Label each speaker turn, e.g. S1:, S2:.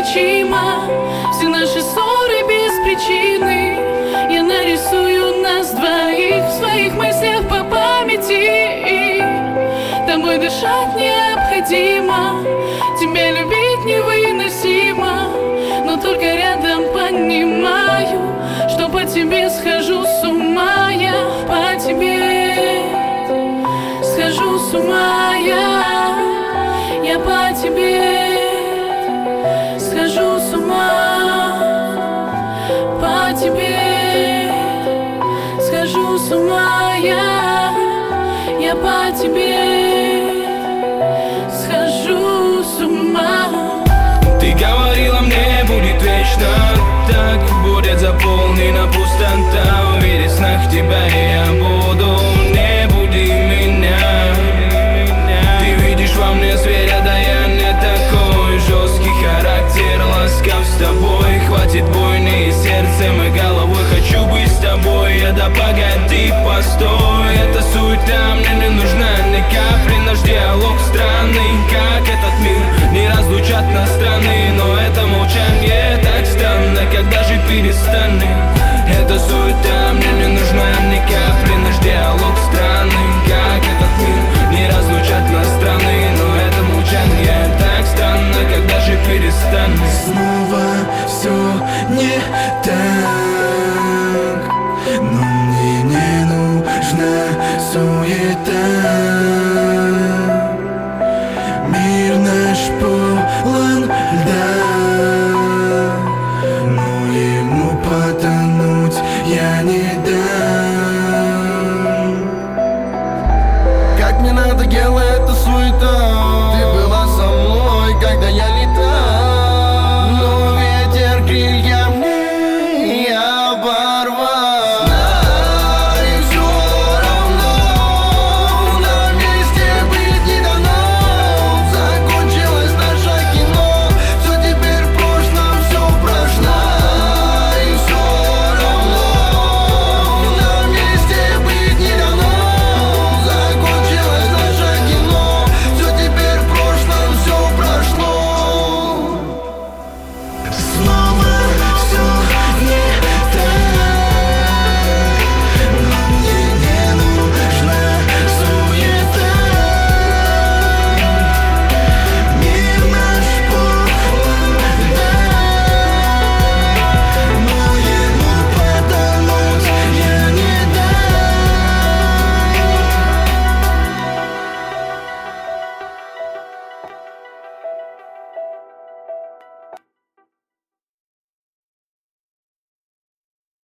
S1: неизлечимо. Все наши ссоры без причины. Я нарисую нас двоих в своих мыслях по памяти. Тобой дышать необходимо, тебя любить невыносимо. Но только рядом понимаю, что по тебе схожу с ума. Я по тебе схожу с ума. Я по тебе схожу с ума. По тебе схожу с ума. Я по тебе схожу с ума.
S2: Ты говорила, мне будет вечно так, будет заполнена пустота. Увидеть в снах тебя я буду, не буди меня. Ты видишь во мне зверя, да я не такой. Жесткий характер, ласкав с тобой. Хватит бойни и сердцем и головой, хочу быть с тобой, я до погони.